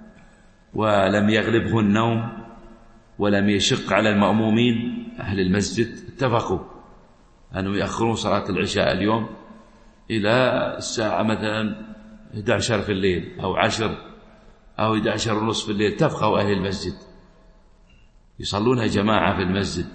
ولم يغلبه النوم ولم يشق على المأمومين. أهل المسجد اتفقوا أنهم يأخرون صلاة العشاء اليوم إلى الساعة مثلا إحدى عشرة في الليل أو عشر أو إحدى عشرة ونصف في الليل. اتفقوا أهل المسجد يصلونها جماعة في المسجد،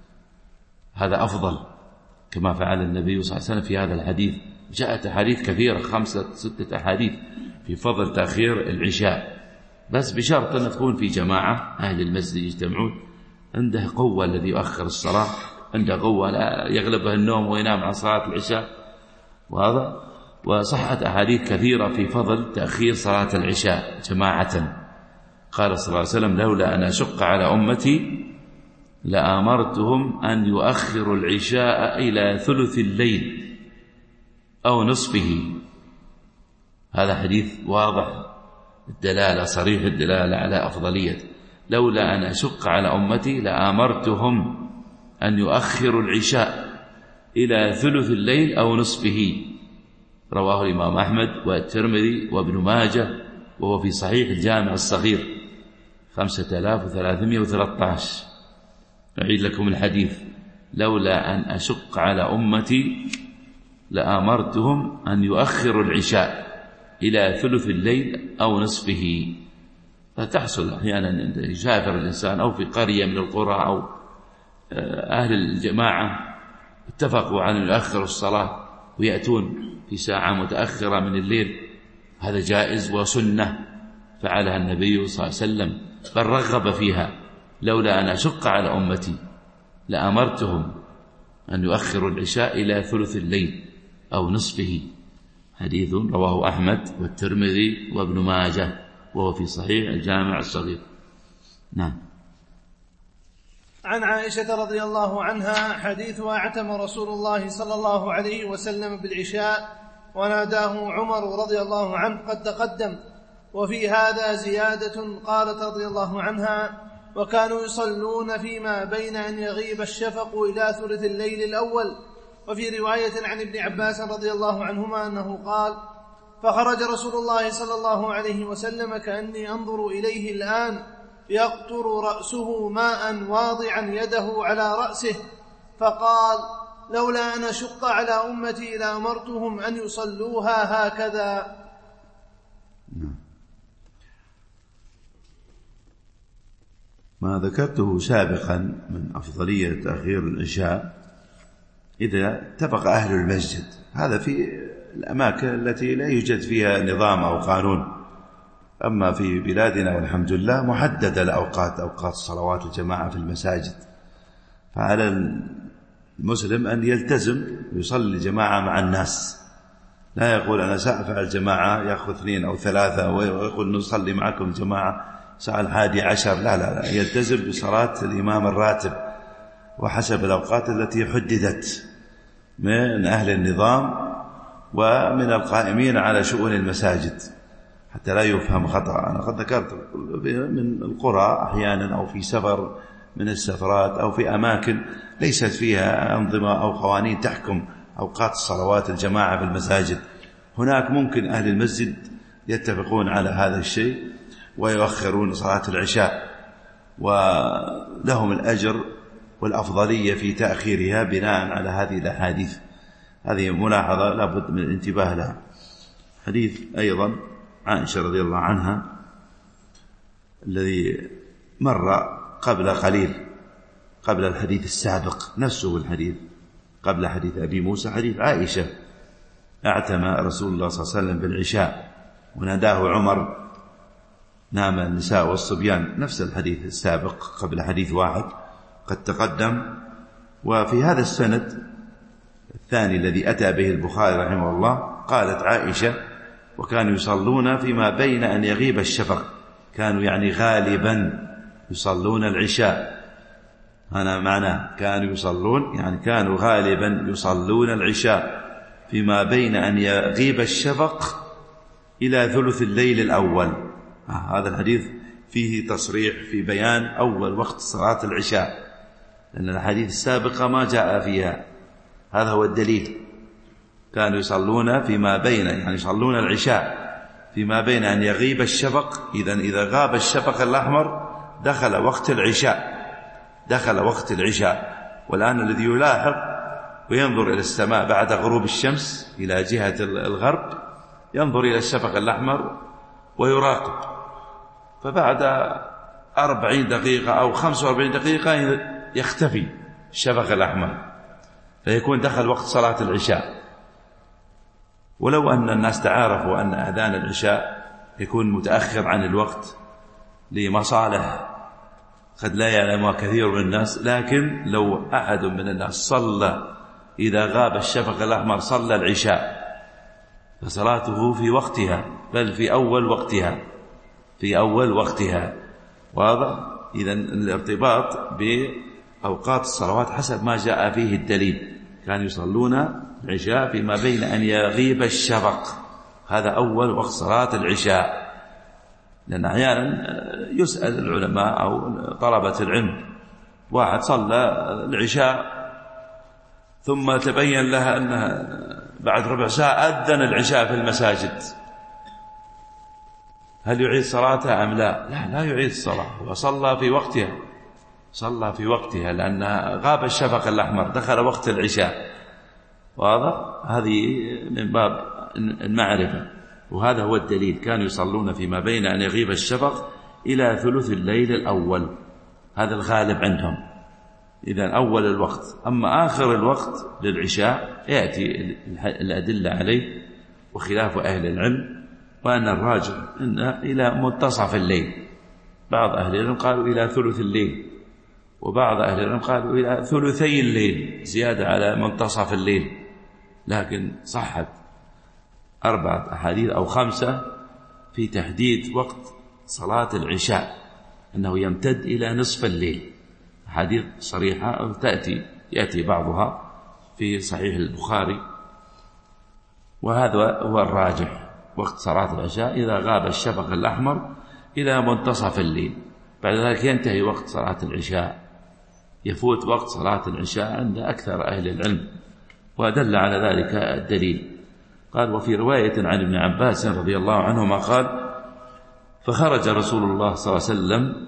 هذا أفضل كما فعل النبي صلى الله عليه وسلم في هذا الحديث. جاءت أحاديث كثيرة، خمسة ستة أحاديث في فضل تأخير العشاء، بس بشرط أن تكون في جماعة. أهل المسجد يجتمعون، عنده قوة الذي يؤخر الصلاة، عنده قوة لا يغلبه النوم وينام عن صلاة العشاء. وهذا وصحت أحاديث كثيرة في فضل تأخير صلاة العشاء جماعة. قال صلى الله عليه وسلم لولا أن أشق على أمتي لآمرتهم أن يؤخروا العشاء إلى ثلث الليل أو نصفه. هذا حديث واضح الدلالة، صريح الدلالة على أفضلية. لولا أن أشق على أمتي لآمرتهم أن يؤخروا العشاء إلى ثلث الليل أو نصفه. رواه الإمام أحمد والترمذي وابن ماجه، وهو في صحيح الجامع الصغير خمسة آلاف وثلاثمائة وثلاثة عشر. أعيد لكم الحديث: لولا أن أشق على أمتي لآمرتهم أن يؤخروا العشاء إلى ثلث الليل أو نصفه. فتحصل أحيانا يسافر الإنسان أو في قرية من القرى أو أهل الجماعة اتفقوا أن يؤخروا الصلاة ويأتون في ساعة متأخرة من الليل، هذا جائز وسنة فعلها النبي صلى الله عليه وسلم، بل رغب فيها. لولا أن أشق على أمتي لأمرتهم أن يؤخروا العشاء إلى ثلث الليل أو نصفه. حديث رواه أحمد والترمذي وابن ماجه، وهو في صحيح الجامع الصغير. نعم. عن عائشة رضي الله عنها حديث: اعتم رسول الله صلى الله عليه وسلم بالعشاء وناداه عمر رضي الله عنه قد تقدم. وفي هذا زيادة. قالت رضي الله عنها: وكانوا يصلون فيما بين أن يغيب الشفق إلى ثلث الليل الأول. وفي رواية عن ابن عباس رضي الله عنهما أنه قال: فخرج رسول الله صلى الله عليه وسلم كأني أنظر إليه الآن يقطر رأسه ماء واضعا يده على رأسه، فقال: لولا أن أشق على أمتي لأمرتهم أن يصلوها هكذا. ما ذكرته سابقا من أفضلية تأخير العشاء إذا اتفق أهل المسجد، هذا في الأماكن التي لا يوجد فيها نظام أو قانون. أما في بلادنا والحمد لله محددة الأوقات، أوقات صلوات الجماعة في المساجد، فعلى المسلم أن يلتزم ويصلي جماعة مع الناس، لا يقول أنا سأفعل جماعة يأخذ اثنين أو ثلاثة ويقول نصلي معكم جماعة ساعة الحادي عشر. لا لا لا، يلتزم بصلاة الإمام الراتب وحسب الأوقات التي حددت من أهل النظام ومن القائمين على شؤون المساجد، حتى لا يفهم خطأ. أنا قد ذكرت من القرى أحيانا أو في سفر من السفرات أو في أماكن ليست فيها أنظمة أو قوانين تحكم أوقات الصلوات الجماعة في المساجد، هناك ممكن أهل المسجد يتفقون على هذا الشيء ويؤخرون صلاة العشاء، ولهم الأجر والأفضلية في تأخيرها بناء على هذه الأحاديث. هذه ملاحظة لابد من الانتباه لها. حديث أيضا عائشة رضي الله عنها الذي مر قبل قليل، قبل الحديث السابق نفسه الحديث قبل حديث أبي موسى، حديث عائشة: اعتم رسول الله صلى الله عليه وسلم بالعشاء وناداه عمر نام النساء والصبيان، نفس الحديث السابق قبل حديث واحد قد تقدم. وفي هذا السند الثاني الذي أتى به البخاري رحمه الله قالت عائشة: وكانوا يصلون فيما بين أن يغيب الشفق، كانوا يعني غالبا يصلون العشاء، هذا معناه كانوا يصلون يعني كانوا غالبا يصلون العشاء فيما بين أن يغيب الشفق إلى ثلث الليل الأول. هذا الحديث فيه تصريح في بيان أول وقت صلاة العشاء، لأن الحديث السابقة ما جاء فيها. هذا هو الدليل، كانوا يصلون فيما بين يعني يصلون العشاء فيما بين أن يغيب الشفق، إذن إذا غاب الشفق الأحمر دخل وقت العشاء، دخل وقت العشاء. والآن الذي يلاحظ وينظر إلى السماء بعد غروب الشمس إلى جهة الغرب ينظر إلى الشفق الأحمر ويراقب، فبعد أربعين دقيقة أو خمسة وأربعين دقيقة يختفي الشفق الأحمر، فيكون دخل وقت صلاة العشاء. ولو أن الناس تعارفوا أن أذان العشاء يكون متأخر عن الوقت لمصالح قد لا يعلمها كثير من الناس، لكن لو أحد من الناس صلى إذا غاب الشفق الأحمر صلى العشاء فصلاته في وقتها، بل في أول وقتها، في أول وقتها. واضح؟ إذن الارتباط بأوقات الصلوات حسب ما جاء فيه الدليل. كانوا يصلون العشاء فيما بين أن يغيب الشفق، هذا أول وقت صلاة العشاء. لأن أحيانا يسأل العلماء أو طلبة العلم، واحد صلى العشاء ثم تبين لها أنها بعد ربع ساعة أذن العشاء في المساجد، هل يعيد صلاته أم لا؟ لا لا يعيد الصلاة، وصلى في وقتها، صلى في وقتها لأنها غاب الشفق الأحمر دخل وقت العشاء. واضح؟ هذه من باب المعرفة، وهذا هو الدليل. كانوا يصلون فيما بين أن يغيب الشفق إلى ثلث الليل الأول، هذا الغالب عندهم، إذن أول الوقت. أما آخر الوقت للعشاء يأتي الأدلة عليه وخلاف أهل العلم، وأن الراجح إن إلى منتصف الليل. بعض أهل العلم قالوا إلى ثلث الليل، وبعض أهل العلم قالوا إلى ثلثي الليل، زيادة على منتصف الليل. لكن صحت أربعة أحاديث أو خمسة في تحديد وقت صلاة العشاء أنه يمتد إلى نصف الليل، حديث صريحة أو تأتي يأتي بعضها في صحيح البخاري. وهذا هو الراجح، وقت صلاة العشاء إذا غاب الشفق الأحمر إلى منتصف الليل، بعد ذلك ينتهي وقت صلاة العشاء، يفوت وقت صلاة العشاء عند أكثر أهل العلم، ودل على ذلك الدليل. قال: وفي رواية عن ابن عباس رضي الله عنهما قال: فخرج رسول الله صلى الله عليه وسلم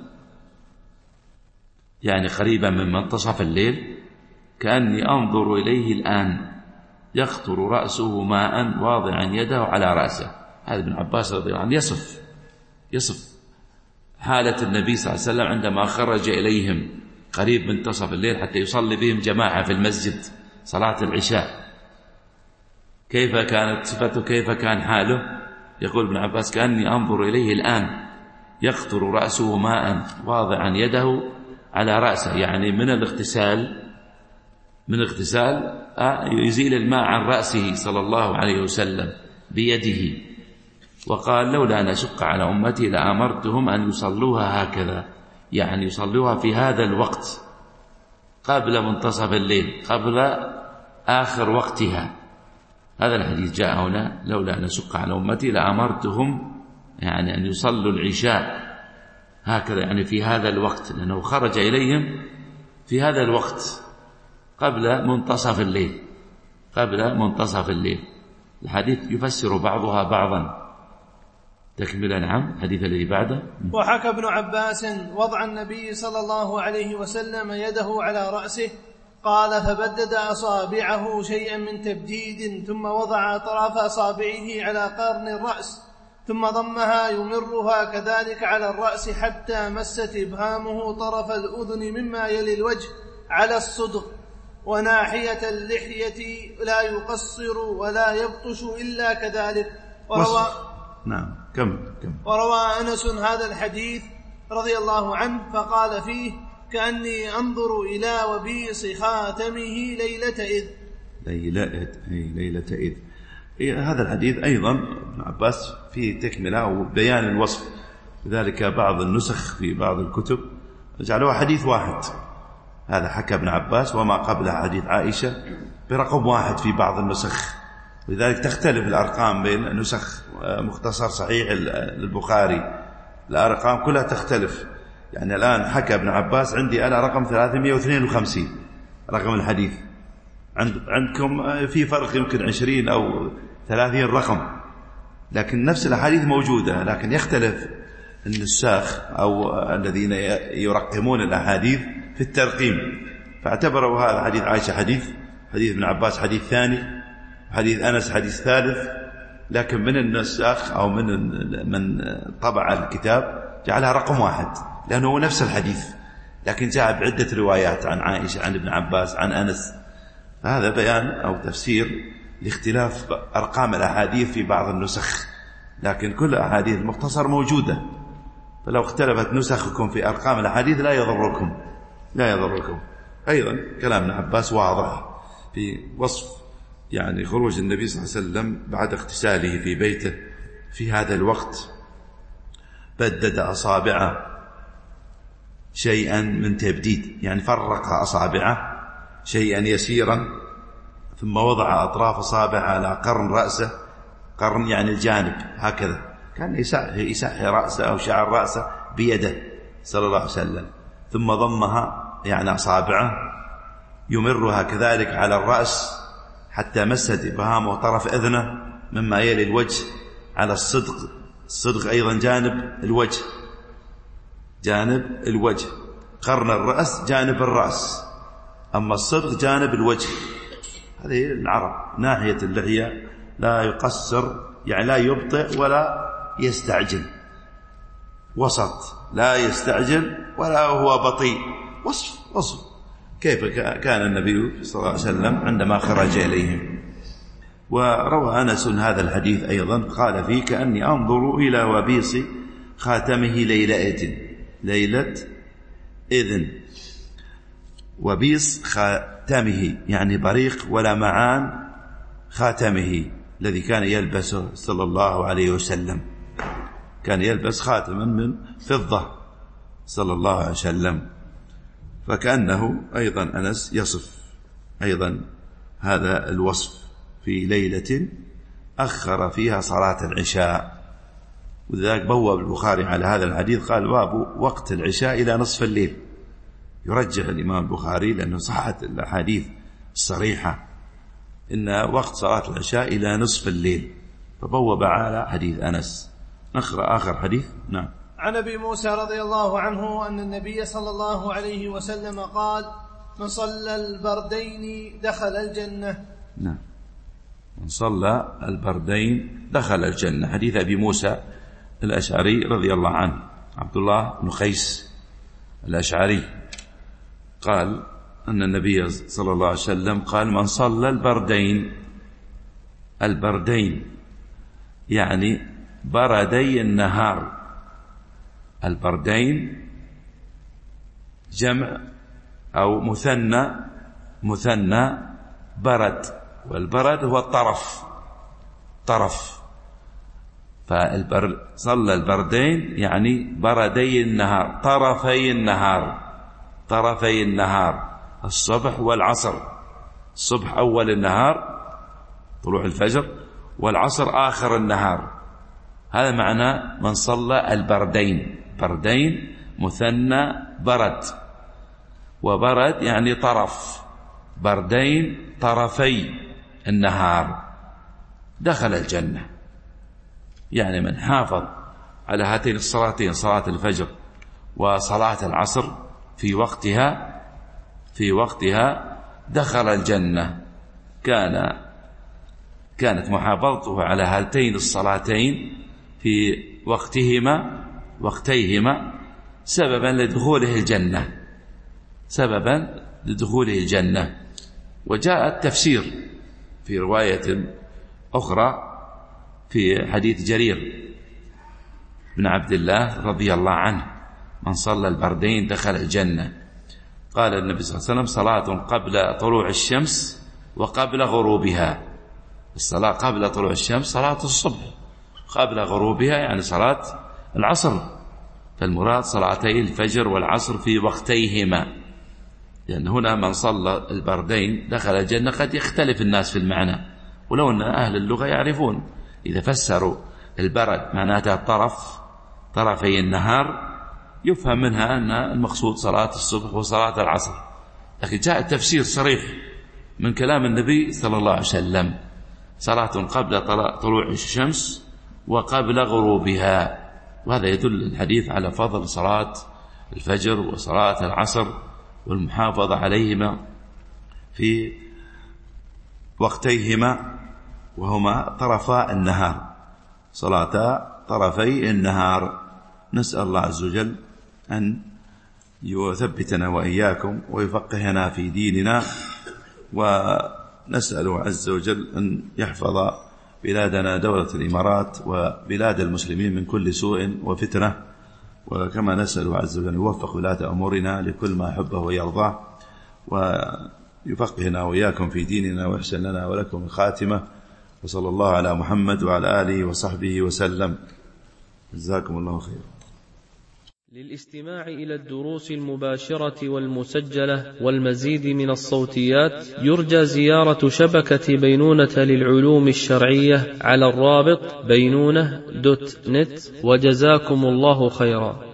يعني قريبا من منتصف الليل كأني أنظر إليه الآن يقطر رأسه ماء واضعا يده على رأسه. هذا ابن عباس رضي الله عنه يصف يصف حالة النبي صلى الله عليه وسلم عندما خرج إليهم قريب من منتصف الليل حتى يصلي بهم جماعة في المسجد صلاة العشاء، كيف كانت صفته، كيف كان حاله. يقول ابن عباس: كأني أنظر إليه الآن يقطر رأسه ماء واضعا يده على رأسه، يعني من الاغتسال من الاغتسال يزيل الماء عن رأسه صلى الله عليه وسلم بيده. وقال: لولا أن أشق على أمتي لأمرتهم أن يصلوها هكذا، يعني يصلوها في هذا الوقت قبل منتصف الليل، قبل آخر وقتها. هذا الحديث جاء هنا: لولا أن أشق على أمتي لأمرتهم يعني أن يصلوا العشاء هكذا، يعني في هذا الوقت، لأنه خرج إليهم في هذا الوقت قبل منتصف الليل، قبل منتصف الليل. الحديث يفسر بعضها بعضا. تكمل. نعم. الحديث الذي بعده: وحكى ابن عباس وضع النبي صلى الله عليه وسلم يده على رأسه، قال: فبدد أصابعه شيئا من تبديد، ثم وضع أطراف أصابعه على قرن الرأس، ثم ضمها يمرها كذلك على الرأس حتى مست إبهامه طرف الأذن مما يلي الوجه على الصدغ، وناحية اللحية لا يقصر ولا يبطش إلا كذلك. وروى نعم. كم كم وروى أنس هذا الحديث رضي الله عنه فقال فيه: كأني أنظر إلى وبيص خاتمه ليلة إذ. ليلة ليلة إذ. هذا الحديث أيضا ابن عباس فيه تكملة وبيان الوصف، لذلك بعض النسخ في بعض الكتب جعلوها حديث واحد. هذا حكى ابن عباس وما قبله حديث عائشة برقم واحد في بعض النسخ، ولذلك تختلف الأرقام بين نسخ مختصر صحيح البخاري، الأرقام كلها تختلف. يعني الآن حكى ابن عباس عندي أنا رقم ثلاثمائة واثنين وخمسين رقم الحديث، عند عندكم في فرق يمكن عشرين أو ثلاثين رقم، لكن نفس الأحاديث موجودة، لكن يختلف النساخ أو الذين يرقمون الأحاديث في الترقيم، فاعتبروا هذا حديث عائشة حديث حديث ابن عباس حديث ثاني، حديث أنس حديث ثالث، لكن من النساخ أو من من طبع الكتاب جعلها رقم واحد لأنه هو نفس الحديث، لكن جاء بعدة روايات عن عائشة عن ابن عباس عن أنس. هذا بيان أو تفسير لاختلاف أرقام الأحاديث في بعض النسخ، لكن كل أحاديث المختصر موجودة، فلو اختلفت نسخكم في أرقام الأحاديث لا يضركم لا يضركم. أيضا كلام ابن عباس واضح في وصف يعني خروج النبي صلى الله عليه وسلم بعد اغتساله في بيته في هذا الوقت، بدد أصابعه شيئا من تبديد، يعني فرق أصابعه شيئا يسيرا، ثم وضع أطراف أصابعه على قرن رأسه، قرن يعني الجانب هكذا، كان يسحي رأسه أو شعر رأسه بيده صلى الله عليه وسلم، ثم ضمها يعني أصابعه يمرها كذلك على الرأس حتى مست إبهامه طرف أذنه مما يلي الوجه على الصدق، الصدق أيضا جانب الوجه جانب الوجه، قرن الرأس جانب الرأس، أما الصدق جانب الوجه. هذه العرب ناحية اللحية لا يقصر، يعني لا يبطئ ولا يستعجل، وسط، لا يستعجل ولا هو بطيء، وصف وصف كيف كان النبي صلى الله عليه وسلم عندما خرج إليهم. وروى أنس هذا الحديث أيضا قال فيه: كأني أنظر إلى وبيص خاتمه ليلة إذن. ليلة إذن وبيص خاتمه يعني بريق ولمعان خاتمه الذي كان يلبسه صلى الله عليه وسلم، كان يلبس خاتما من فضة صلى الله عليه وسلم، فكأنه أيضا أنس يصف أيضا هذا الوصف في ليلة أخر فيها صلاة العشاء، وذلك بواب البخاري على هذا الحديث قال: باب وقت العشاء إلى نصف الليل. يرجح الإمام البخاري لأنه صحت الأحاديث الصريحة إن وقت صلاة العشاء إلى نصف الليل، فبوب على حديث أنس. نقرأ آخر حديث. نعم. عن أبي موسى رضي الله عنه أن النبي صلى الله عليه وسلم قال: من صلى البردين دخل الجنة. نعم، من صلى البردين دخل الجنة. حديث أبي موسى الأشعري رضي الله عنه، عبد الله بن قيس الأشعري، قال أن النبي صلى الله عليه وسلم قال: من صلى البردين. البردين يعني بردي النهار. البردين جمع أو مثنى مثنى برد، والبرد هو الطرف طرف، فالبرد صلى البردين يعني بردي النهار، طرفي النهار طرفي النهار الصبح والعصر. الصبح أول النهار طلوع الفجر، والعصر آخر النهار. هذا معنى من صلى البردين. بردين مثنى برد، وبرد يعني طرف، بردين طرفي النهار دخل الجنة. يعني من حافظ على هاتين الصلاتين، صلاة الفجر وصلاة العصر في وقتها في وقتها دخل الجنة. كان كانت محافظته على هاتين الصلاتين في وقتهما وقتيهما سببا لدخوله الجنة سببا لدخوله الجنة. وجاء التفسير في رواية أخرى في حديث جرير بن عبد الله رضي الله عنه: من صلى البردين دخل الجنة. قال النبي صلى الله عليه وسلم: صلاة قبل طلوع الشمس وقبل غروبها. الصلاة قبل طلوع الشمس صلاة الصبح، قبل غروبها يعني صلاة العصر، فالمراد صلاتي الفجر والعصر في وقتيهما، لأن هنا من صلى البردين دخل الجنة. قد يختلف الناس في المعنى، ولو أن أهل اللغة يعرفون إذا فسروا البرد معناتها الطرف، طرفي النهار، يفهم منها أن المقصود صلاة الصبح وصلاة العصر. لكن جاء التفسير صريح من كلام النبي صلى الله عليه وسلم: صلاة قبل طلوع الشمس وقبل غروبها. وهذا يدل الحديث على فضل صلاة الفجر وصلاة العصر والمحافظة عليهما في وقتيهما، وهما طرفا النهار، صلاة طرفي النهار. نسأل الله عز وجل أن يثبتنا وإياكم ويفقهنا في ديننا، ونسأله عز وجل أن يحفظ بلادنا دولة الإمارات وبلاد المسلمين من كل سوء وفتنة، وكما نسأله عز وجل أن يوفق ولاة أمورنا لكل ما يحبه ويرضاه، ويفقهنا وإياكم في ديننا، ويحسن لنا ولكم الخاتمة. وصلى الله على محمد وعلى آله وصحبه وسلم. جزاكم الله خيرا. للاستماع إلى الدروس المباشرة والمسجلة والمزيد من الصوتيات يرجى زيارة شبكة بينونة للعلوم الشرعية على الرابط بينونة دوت نت. وجزاكم الله خيرا.